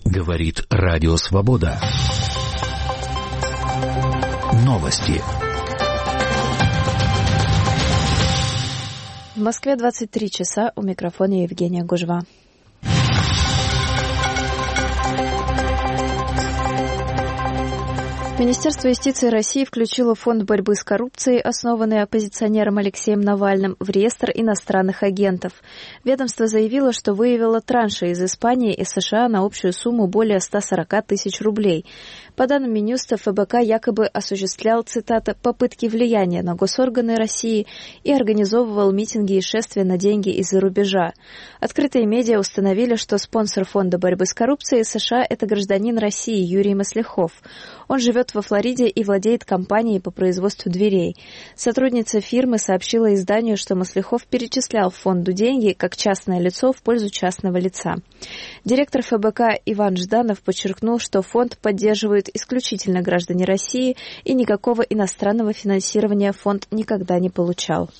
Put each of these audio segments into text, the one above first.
Говорит Радио Свобода. Новости. В Москве 23 часа. У микрофона Евгения Гужва. Министерство юстиции России включило Фонд борьбы с коррупцией, основанный оппозиционером Алексеем Навальным, в реестр иностранных агентов. Ведомство заявило, что выявило транши из Испании и США на общую сумму более 140 тысяч рублей. По данным Минюста, ФБК якобы осуществлял, цитата, «попытки влияния на госорганы России» и организовывал митинги и шествия на деньги из-за рубежа. Открытые медиа установили, что спонсор Фонда борьбы с коррупцией США – это гражданин России Юрий Маслихов. Он живет во Флориде и владеет компанией по производству дверей. Сотрудница фирмы сообщила изданию, что Маслихов перечислял фонду деньги как частное лицо в пользу частного лица. Директор ФБК Иван Жданов подчеркнул, что фонд поддерживают исключительно граждане России и никакого иностранного финансирования фонд никогда не получал.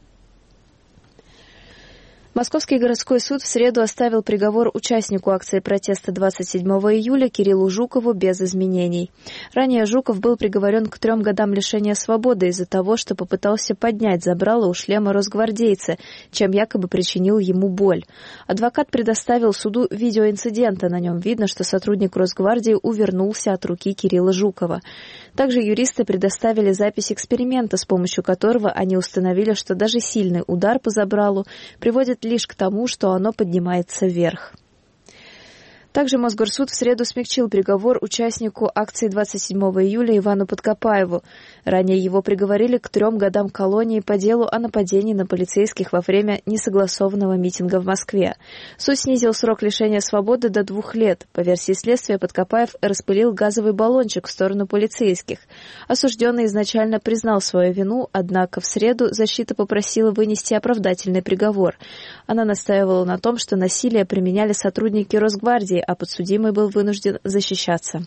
Московский городской суд в среду оставил приговор участнику акции протеста 27 июля Кириллу Жукову без изменений. Ранее Жуков был приговорен к 3 годам лишения свободы из-за того, что попытался поднять забрало у шлема росгвардейца, чем якобы причинил ему боль. Адвокат предоставил суду видеоинцидента. На нем видно, что сотрудник Росгвардии увернулся от руки Кирилла Жукова. Также юристы предоставили запись эксперимента, с помощью которого они установили, что даже сильный удар по забралу приводит лишь к тому, что оно поднимается вверх. Также Мосгорсуд в среду смягчил приговор участнику акции 27 июля Ивану Подкопаеву. Ранее его приговорили к 3 годам колонии по делу о нападении на полицейских во время несогласованного митинга в Москве. Суд снизил срок лишения свободы до 2 лет. По версии следствия, Подкопаев распылил газовый баллончик в сторону полицейских. Осужденный изначально признал свою вину, однако в среду защита попросила вынести оправдательный приговор. Она настаивала на том, что насилие применяли сотрудники Росгвардии, а подсудимый был вынужден защищаться.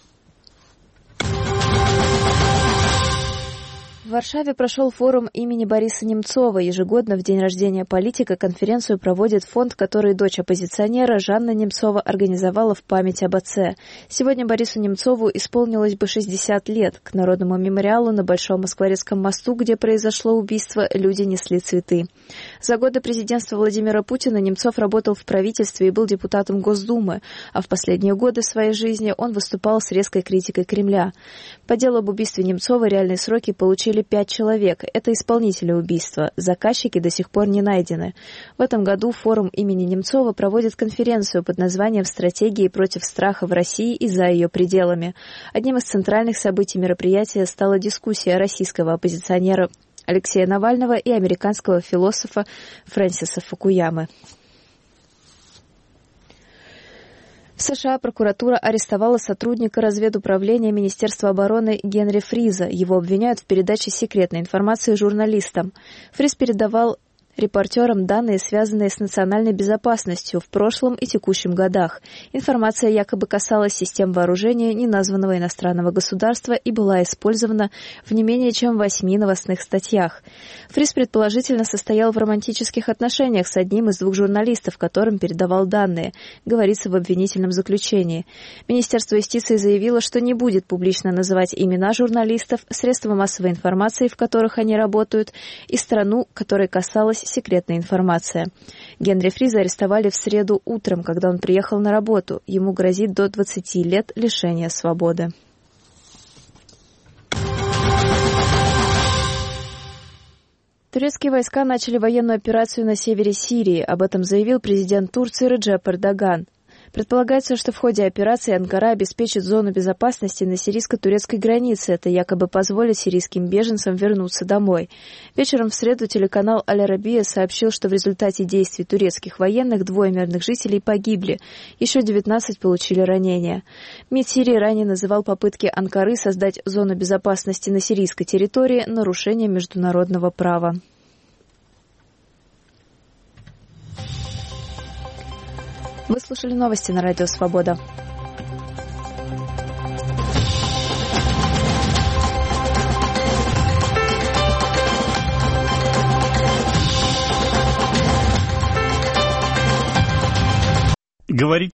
В Варшаве прошел форум имени Бориса Немцова. Ежегодно в день рождения политика конференцию проводит фонд, который дочь оппозиционера Жанна Немцова организовала в память об отце. Сегодня Борису Немцову исполнилось бы 60 лет. К народному мемориалу на Большом Москворецком мосту, где произошло убийство, люди несли цветы. За годы президентства Владимира Путина Немцов работал в правительстве и был депутатом Госдумы, а в последние годы своей жизни он выступал с резкой критикой Кремля. По делу об убийстве Немцова реальные сроки получили 5 человек. Это исполнители убийства. Заказчики до сих пор не найдены. В этом году форум имени Немцова проводит конференцию под названием «Стратегии против страха в России и за ее пределами». Одним из центральных событий мероприятия стала дискуссия российского оппозиционера Алексея Навального и американского философа Фрэнсиса Фукуямы. В США прокуратура арестовала сотрудника разведуправления Министерства обороны Генри Фриза. Его обвиняют в передаче секретной информации журналистам. Фриз передавал репортерам данные, связанные с национальной безопасностью в прошлом и текущем годах. Информация якобы касалась систем вооружения неназванного иностранного государства и была использована в не менее чем 8 новостных статьях. Фриз предположительно состоял в романтических отношениях с одним из 2 журналистов, которым передавал данные, говорится в обвинительном заключении. Министерство юстиции заявило, что не будет публично называть имена журналистов, средства массовой информации, в которых они работают, и страну, которой касалась секретная информация. Генри Фриза арестовали в среду утром, когда он приехал на работу. Ему грозит до 20 лет лишения свободы. Турецкие войска начали военную операцию на севере Сирии. Об этом заявил президент Турции Реджеп Эрдоган. Предполагается, что в ходе операции Анкара обеспечит зону безопасности на сирийско-турецкой границе. Это якобы позволит сирийским беженцам вернуться домой. Вечером в среду телеканал Аль-Арабия сообщил, что в результате действий турецких военных 2 мирных жителей погибли. Еще 19 получили ранения. МИД Сирии ранее называл попытки Анкары создать зону безопасности на сирийской территории нарушением международного права. Вы слушали новости на Радио Свобода. Говорит